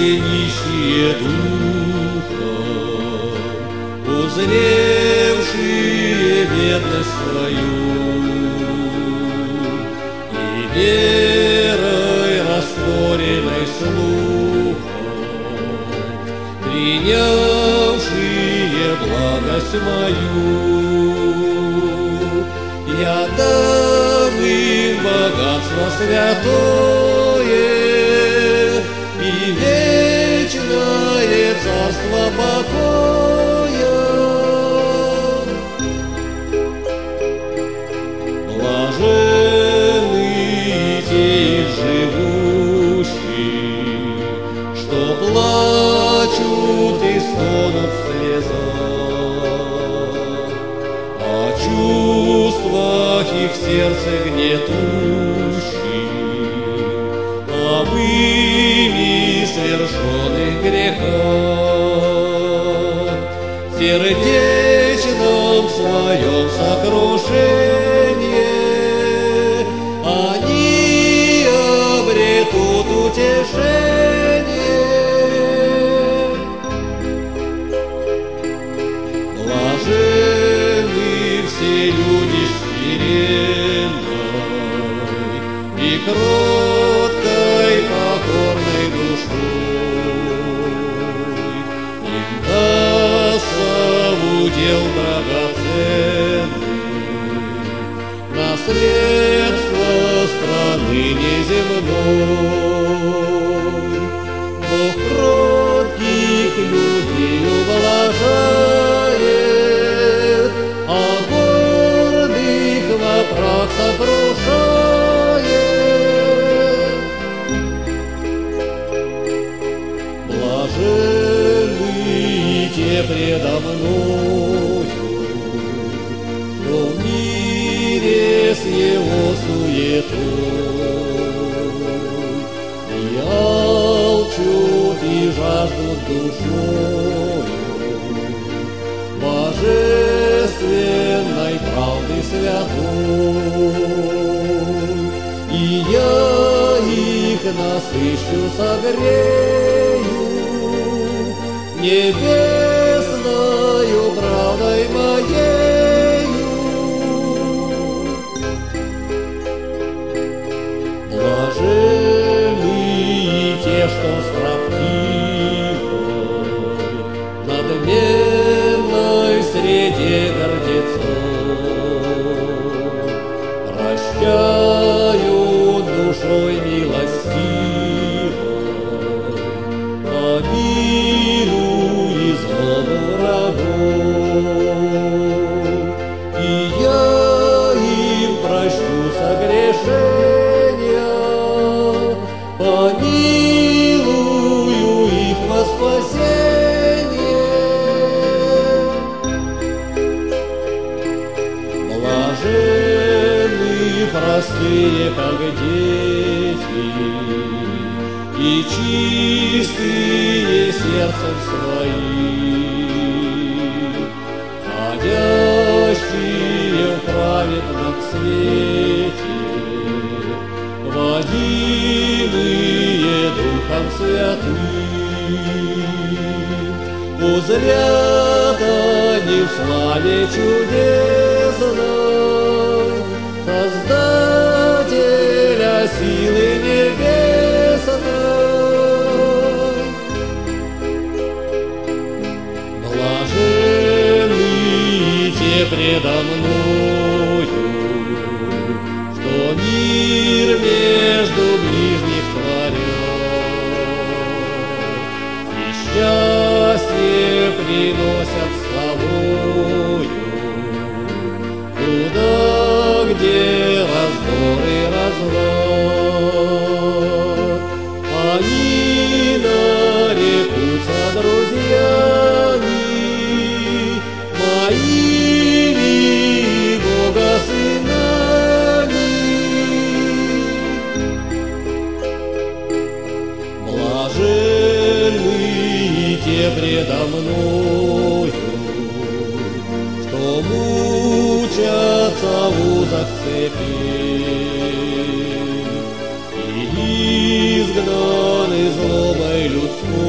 нищие духом, узревшие бедность свою, и верой растворенной слухом, принявшие благость мою. Я дам им богатство святое и вечное царство покоя. Блаженны те из живущих, что плачут и стонут в слезах, о чувствах их сердце гнетущих, об ими свершенных грехах, в сердечном своем сокрушении они обретут утешение. Блаженны все люди смиренной и кроткой покорной душой, им дастся в удел драгоценный наследство страны неземной. Бог кротких людей ублажает, а гордых во прах сокрушает. Блаженны те предо мною, что в мире с его суетой и алчут и жаждут душою божественной правды святой. И я их насыщу, согрею небесною правдой моею. Блаженны те, что строптивой, надменной среде гордецов, прощают душой милостивой, помилуй злому врагов. И я им прощу согрешения, помилую их во спасение. Блаженны простые, как дети, и чистые сердцем своим, ходящие в праведном свете, водимые Духом Святым. Узрят они в славе чудесной Создателя силы небесной. Блаженны те предо мною, что мир между ближних творят, и счастье приносят с собою туда, где раздор и разлад. Они нарекутся друзьями моими и Бога сынами. Блаженны те предо мною, что мучатся в узах цепи и изгнаны злобой людской.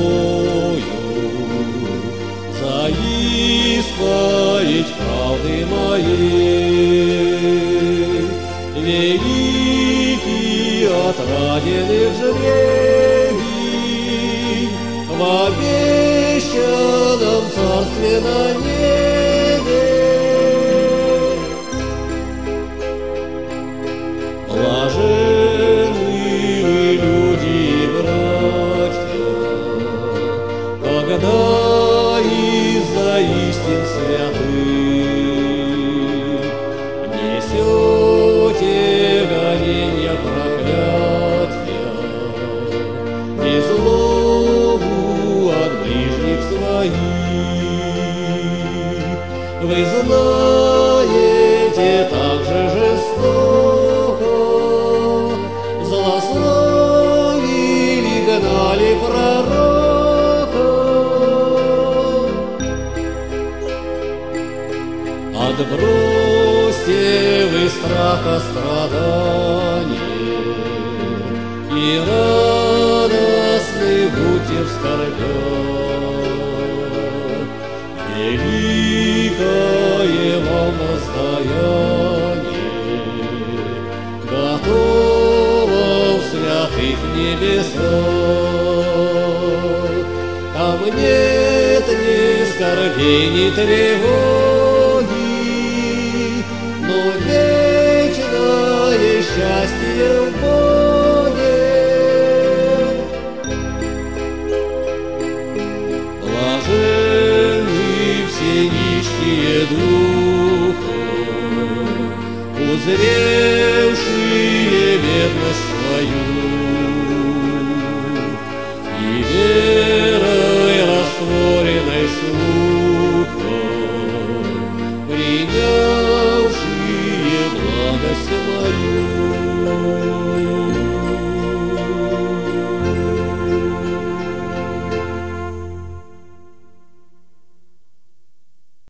от раненых жребий в обещанном царстве на небе. Блаженны вы, люди и братья, когда из-за истин святых несете гоненья, проклятья и злобу от ближних своих. Вы знаете, так же жестоко злословили, гнали пророка. Отбросьте вы страха страданий и радостны будьте в скорбях. Великое вам воздаяние готово в святых небесах. Там нет ни скорбей, ни тревоги, но вечное счастье в Боге. Блаженны все нищие духом, узревшие бедность